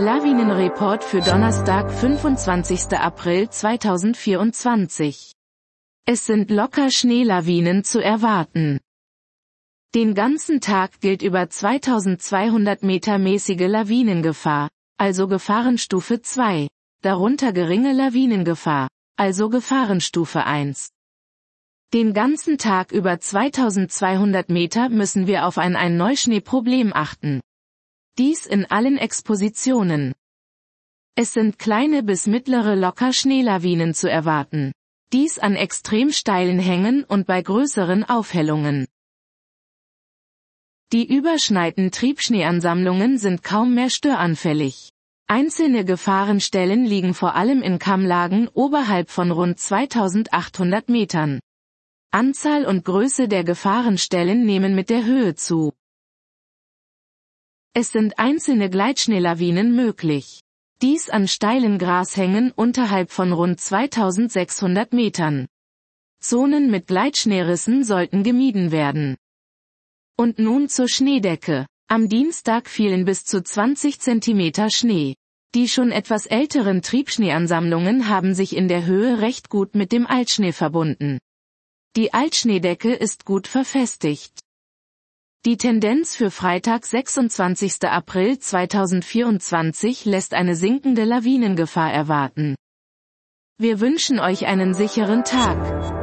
Lawinenreport für Donnerstag, 25. April 2024. Es sind locker Schneelawinen zu erwarten. Den ganzen Tag gilt über 2200 Meter mäßige Lawinengefahr, also Gefahrenstufe 2, darunter geringe Lawinengefahr, also Gefahrenstufe 1. Den ganzen Tag über 2200 Meter müssen wir auf ein Neuschneeproblem achten. Dies in allen Expositionen. Es sind kleine bis mittlere locker Schneelawinen zu erwarten. Dies an extrem steilen Hängen und bei größeren Aufhellungen. Die überschneiten Triebschneeansammlungen sind kaum mehr störanfällig. Einzelne Gefahrenstellen liegen vor allem in Kammlagen oberhalb von rund 2800 Metern. Anzahl und Größe der Gefahrenstellen nehmen mit der Höhe zu. Es sind einzelne Gleitschneelawinen möglich. Dies an steilen Grashängen unterhalb von rund 2600 Metern. Zonen mit Gleitschneerissen sollten gemieden werden. Und nun zur Schneedecke. Am Dienstag fielen bis zu 20 cm Schnee. Die schon etwas älteren Triebschneeansammlungen haben sich in der Höhe recht gut mit dem Altschnee verbunden. Die Altschneedecke ist gut verfestigt. Die Tendenz für Freitag, 26. April 2024 lässt eine sinkende Lawinengefahr erwarten. Wir wünschen euch einen sicheren Tag.